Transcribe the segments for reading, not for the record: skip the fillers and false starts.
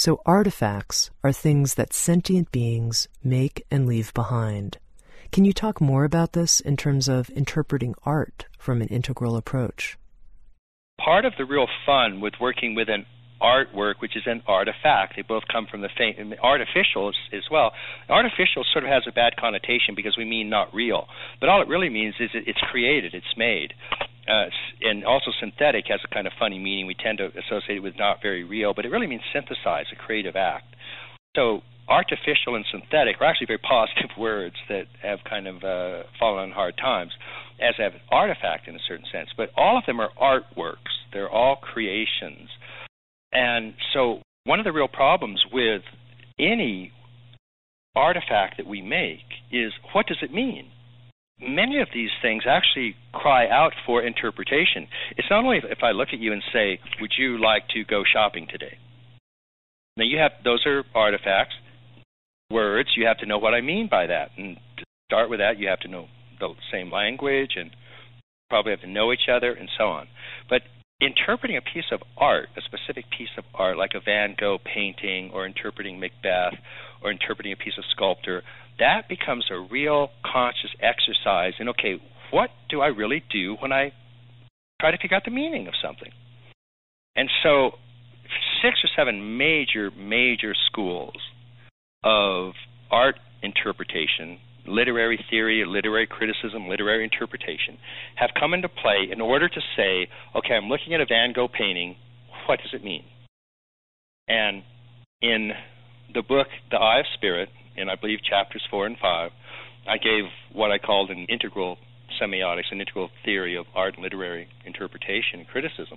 So artifacts are things that sentient beings make and leave behind. Can you talk more about this in terms of interpreting art from an integral approach? Part of the real fun with working with an artwork, which is an artifact, they both come from the artificial as well. Artificial sort of has a bad connotation because we mean not real, but all it really means is it's created, it's made. And also synthetic has a kind of funny meaning. We tend to associate it with not very real, but it really means synthesize, a creative act. So artificial and synthetic are actually very positive words that have kind of fallen on hard times, as have artifact in a certain sense. But all of them are artworks. They're all creations. And so one of the real problems with any artifact that we make is, what does it mean? Many of these things actually cry out for interpretation. It's not only if I look at you and say, would you like to go shopping today? Now those are artifacts, words. You have to know what I mean by that. And to start with that, you have to know the same language and probably have to know each other and so on. But interpreting a piece of art, a specific piece of art, like a Van Gogh painting, or interpreting Macbeth, or interpreting a piece of sculpture, that becomes a real conscious exercise in, okay, what do I really do when I try to figure out the meaning of something? And so 6 or 7 major schools of art interpretation, literary theory, literary criticism, literary interpretation, have come into play in order to say, okay, I'm looking at a Van Gogh painting, what does it mean? And in the book, The Eye of Spirit, in I believe chapters 4 and 5, I gave what I called an integral semiotics, an integral theory of art and literary interpretation and criticism.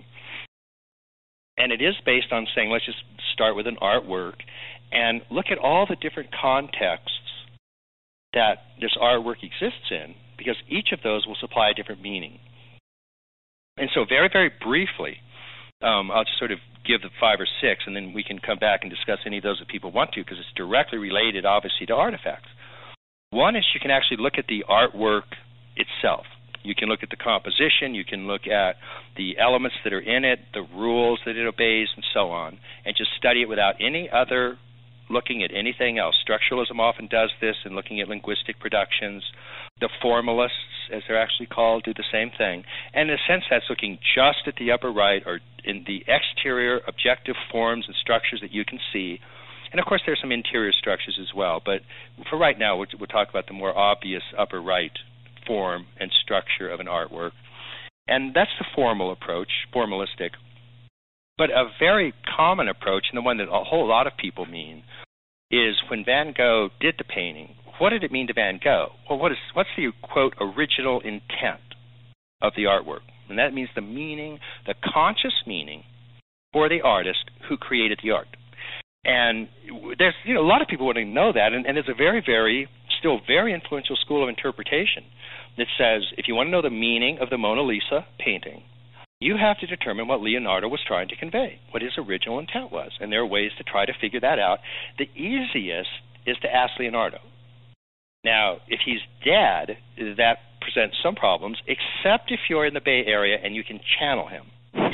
And it is based on saying, let's just start with an artwork and look at all the different contexts that this artwork exists in, because each of those will supply a different meaning. And so very, very briefly, I'll just sort of give the 5 or 6, and then we can come back and discuss any of those that people want to, because it's directly related, obviously, to artifacts. One is you can actually look at the artwork itself. You can look at the composition, you can look at the elements that are in it, the rules that it obeys, and so on, and just study it without any other looking at anything else. Structuralism often does this in looking at linguistic productions. The formalists, as they're actually called, do the same thing. And in a sense, that's looking just at the upper right, or in the exterior objective forms and structures that you can see. And of course, there's some interior structures as well. But for right now, we'll talk about the more obvious upper right form and structure of an artwork. And that's the formal approach, formalistic. But a very common approach, and the one that a whole lot of people mean, is when Van Gogh did the painting, what did it mean to Van Gogh? Well, what's the, quote, original intent of the artwork? And that means the meaning, the conscious meaning for the artist who created the art. And there's a lot of people want to know that, and there's a very, still very influential school of interpretation that says if you want to know the meaning of the Mona Lisa painting, you have to determine what Leonardo was trying to convey, what his original intent was. And there are ways to try to figure that out. The easiest is to ask Leonardo. Now, if he's dead, that presents some problems, except if you're in the Bay Area and you can channel him.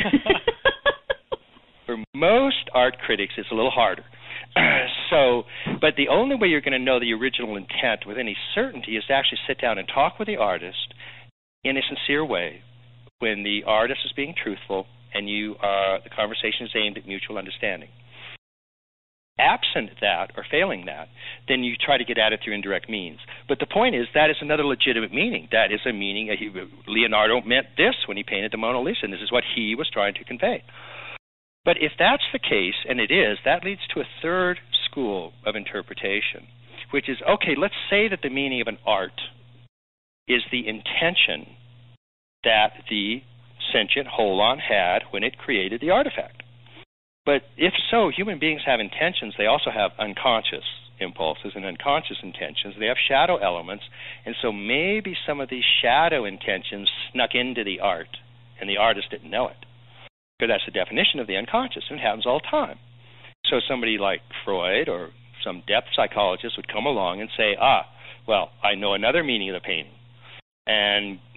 For most art critics, it's a little harder. But the only way you're going to know the original intent with any certainty is to actually sit down and talk with the artist in a sincere way, when the artist is being truthful and the conversation is aimed at mutual understanding. Absent that, or failing that, then you try to get at it through indirect means. But the point is, that is another legitimate meaning. That is a meaning. Leonardo meant this when he painted the Mona Lisa, and this is what he was trying to convey. But if that's the case, and it is, that leads to a third school of interpretation, which is, okay, let's say that the meaning of an art is the intention that the sentient holon had when it created the artifact. But if so, human beings have intentions. They also have unconscious impulses and unconscious intentions. They have shadow elements, and so maybe some of these shadow intentions snuck into the art, and the artist didn't know it. Because that's the definition of the unconscious, and it happens all the time. So somebody like Freud or some depth psychologist would come along and say, well, I know another meaning of the painting. And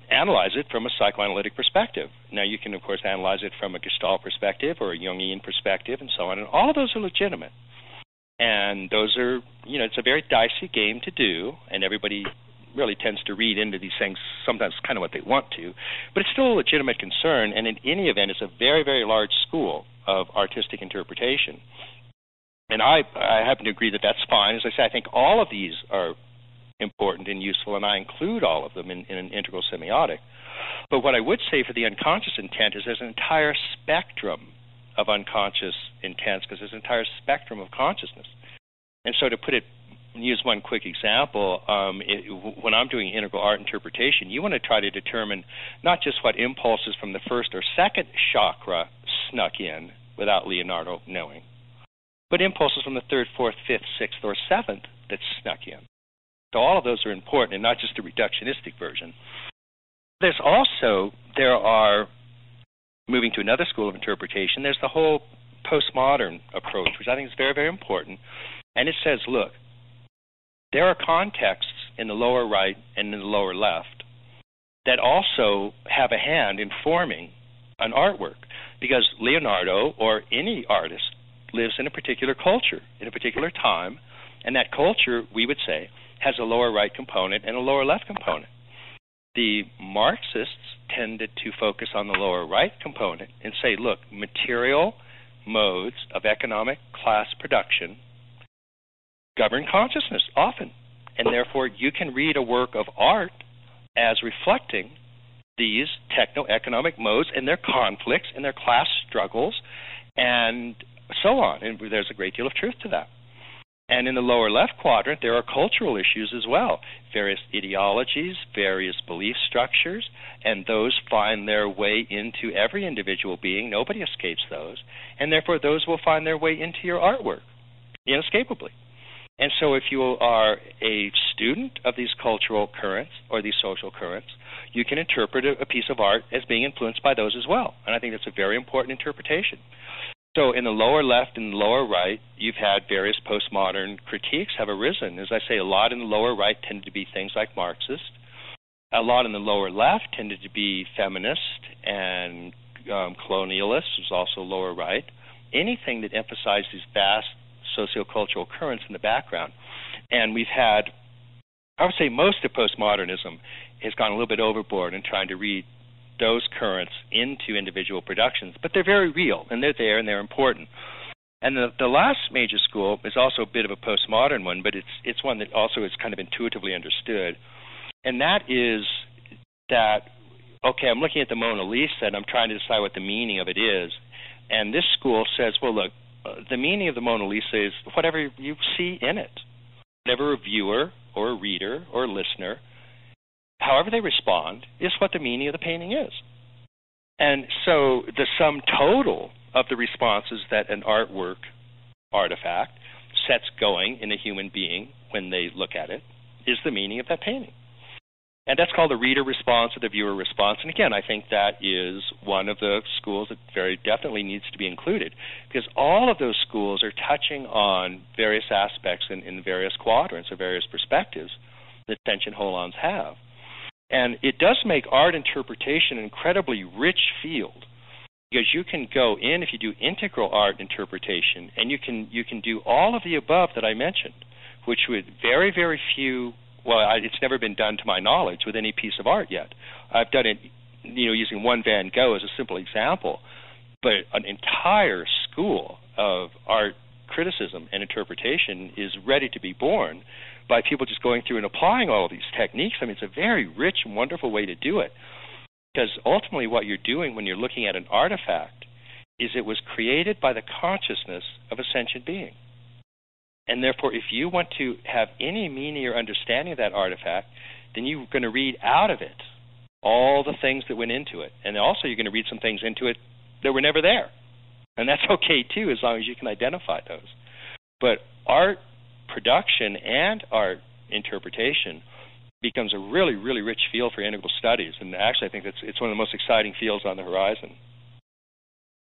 analyze it from a psychoanalytic perspective. Now, you can, of course, analyze it from a Gestalt perspective or a Jungian perspective and so on, and all of those are legitimate. And those are, it's a very dicey game to do, and everybody really tends to read into these things sometimes kind of what they want to, but it's still a legitimate concern, and in any event, it's a very, very large school of artistic interpretation. And I happen to agree that that's fine. As I say, I think all of these are important and useful, and I include all of them in an integral semiotic. But what I would say for the unconscious intent is there's an entire spectrum of unconscious intents, because there's an entire spectrum of consciousness. And so to use one quick example, when I'm doing integral art interpretation, you want to try to determine not just what impulses from the first or second chakra snuck in without Leonardo knowing, but impulses from the third, fourth, fifth, sixth, or seventh that snuck in. So all of those are important, and not just the reductionistic version. Moving to another school of interpretation, there's the whole postmodern approach, which I think is very, very important. And it says, look, there are contexts in the lower right and in the lower left that also have a hand in forming an artwork, because Leonardo or any artist lives in a particular culture, in a particular time, and that culture, we would say, has a lower right component and a lower left component. The Marxists tended to focus on the lower right component and say, look, material modes of economic class production govern consciousness often, and therefore you can read a work of art as reflecting these techno-economic modes and their conflicts and their class struggles and so on, and there's a great deal of truth to that. And in the lower left quadrant, there are cultural issues as well, various ideologies, various belief structures, and those find their way into every individual being. Nobody escapes those, and therefore those will find their way into your artwork inescapably. And so if you are a student of these cultural currents or these social currents, you can interpret a piece of art as being influenced by those as well, and I think that's a very important interpretation. So in the lower left and the lower right, you've had various postmodern critiques have arisen. As I say, a lot in the lower right tended to be things like Marxist. A lot in the lower left tended to be feminist and colonialist, was also lower right. Anything that emphasized these vast sociocultural currents in the background. And we've had, I would say most of postmodernism has gone a little bit overboard in trying to read those currents into individual productions, but they're very real, and they're there, and they're important. And the last major school is also a bit of a postmodern one, but it's one that also is kind of intuitively understood, and that is that, okay, I'm looking at the Mona Lisa, and I'm trying to decide what the meaning of it is, and this school says, well, look, the meaning of the Mona Lisa is whatever you see in it. Whatever a viewer or a reader or a listener, however they respond, is what the meaning of the painting is. And so the sum total of the responses that an artifact, sets going in a human being when they look at it is the meaning of that painting. And that's called the reader response or the viewer response. And again, I think that is one of the schools that very definitely needs to be included, because all of those schools are touching on various aspects in various quadrants or various perspectives that Senchen Hollands have. And it does make art interpretation an incredibly rich field, because you can go in, if you do integral art interpretation, and you can do all of the above that I mentioned, which with very, very few, it's never been done to my knowledge with any piece of art yet. I've done it, using one Van Gogh as a simple example, but an entire school of art criticism and interpretation is ready to be born by people just going through and applying all of these techniques. I mean, it's a very rich and wonderful way to do it, because ultimately what you're doing when you're looking at an artifact is it was created by the consciousness of a sentient being. And therefore, if you want to have any meaning or understanding of that artifact, then you're going to read out of it all the things that went into it. And also you're going to read some things into it that were never there. And that's okay, too, as long as you can identify those. But art production and art interpretation becomes a really, really rich field for integral studies. And actually, I think it's one of the most exciting fields on the horizon.